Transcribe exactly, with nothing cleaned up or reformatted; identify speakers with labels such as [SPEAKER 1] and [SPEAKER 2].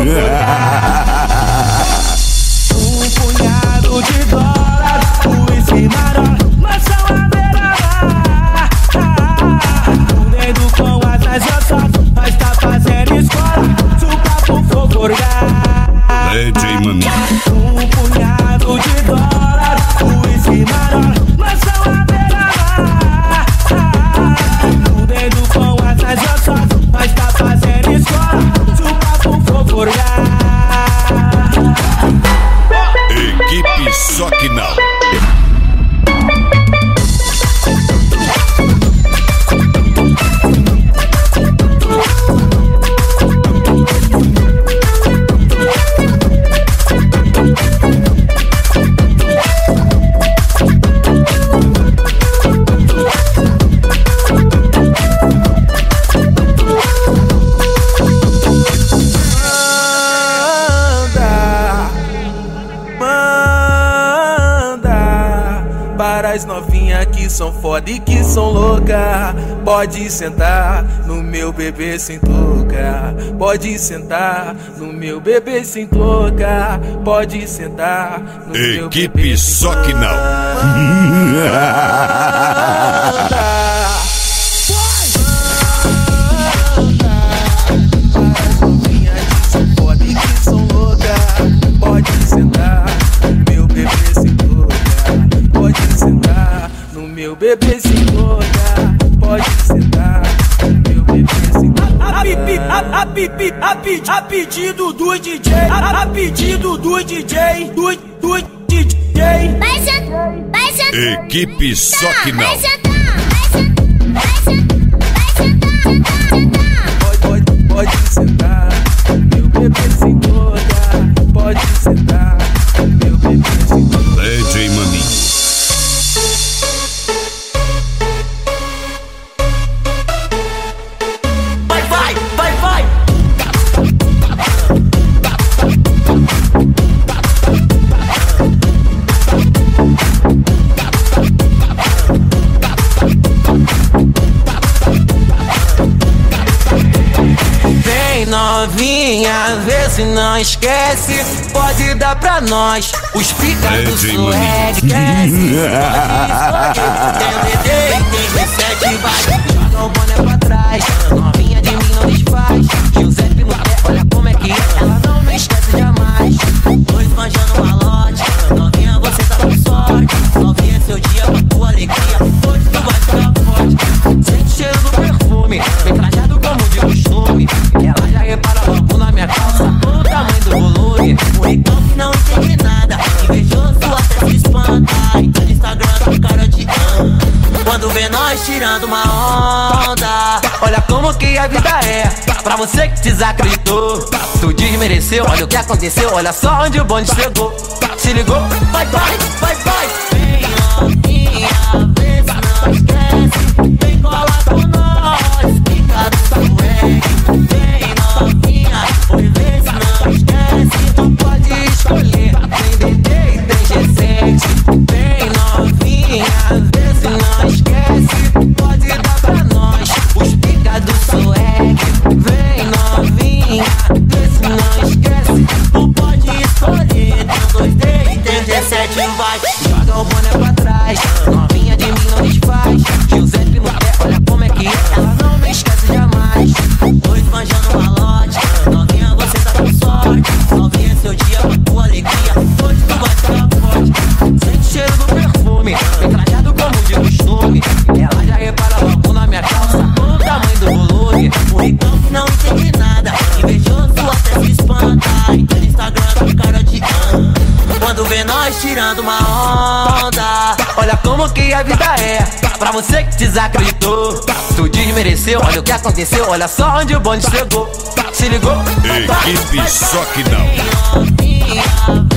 [SPEAKER 1] Um punhado de dólares, uísque maró, maçã beira-mar. O dedo com asas eu solto, nós tá fazendo escola, suca pro fogo orgar.
[SPEAKER 2] D J Maninho.
[SPEAKER 1] Um punhado de dólares, uísque maró, maçã beira-mar. O dedo com asas eu solto, nós tá fazendo escola, suca pro fogo orgar.
[SPEAKER 2] Equipe Só Que Não.
[SPEAKER 1] Para as novinhas que são foda e que são louca, pode sentar no meu bebê sem touca. Pode sentar no meu bebê sem touca. Pode sentar no meu bebê.
[SPEAKER 2] Equipe Só Que Não.
[SPEAKER 1] Pode sentar no meu bebê sem touca. Pode sentar no meu bebê sem touca. Pode sentar no meu bebê sem touca. A, pipi, a, a, pipi, a, pedi, a pedido do D J. A, a pedido do D J. Do, do D J.
[SPEAKER 3] Vai sentar, vai sentar.
[SPEAKER 2] Equipe Só Que Não.
[SPEAKER 3] Vai sentar, vai sentar, vai sentar, sentar, sentar.
[SPEAKER 1] Pode, pode, pode sentar no meu bebê sem touca. Pode sentar no meu bebê sem touca.
[SPEAKER 2] D J Maninho.
[SPEAKER 1] Vai, vai, vai, vai. Vem novinha, vê se não esquece. Pode dar pra nós os pica do swag. Esquece. Tem D D, tem V sete, vai. Joga o boné pra trás. Novinha de mim não desfaz. Giuseppe no pé, olha como é que é. Ela não me esquece jamais. Dois manjando malote. Novinha, você tá com sorte. Novinha, seu dia com tua alegria. Hoje tu vai ficar forte. Sente o cheiro do perfume. Vem trajado como de costume. Ela já repara logo na minha calça o tamanho do volume. O então que não entende nada, invejoso até se espanta. Tá no Instagram com cara de ama. Quando vê nós tirando uma onda, olha como que a vida é. Pra você que desacreditou, tu desmereceu. Olha o que aconteceu, olha só onde o bonde chegou. Se ligou? Vai, vai, vai, vai. Vem novinha, vê se não esquece. Vem colar com nós, fica do swag. Vem novinha, oi, vê se não esquece. Tu pode escolher, tem D D e tem G sete. Vem novinha, vê se não esquece. Pode dar pra nós os pica do swag. Vem novinha, vê se não esquece. Tu pode escolher, tem dois D e tem G sete. Vai, joga o boné pra trás. Novinha de mim não desfaz. Giuseppe no pé, olha como é que é. Ela não me esquece jamais. Dois manjando malote. Novinha, você tá com sorte. Novinha, seu dia com tua alegria. Hoje tu vai ficar forte. Sente o cheiro do perfume. Vem trajado como de costume. Ela já repara logo na minha calça o tamanho do volume. O então que não entende nada, invejoso até se espanta. Tá no Instagram com cara de ama. Quando vê nós tirando uma onda, olha como que a vida é. Pra você que desacreditou, tu desmereceu. Olha o que aconteceu, olha só onde o bonde chegou. Se ligou?
[SPEAKER 2] Equipe Só Que Não.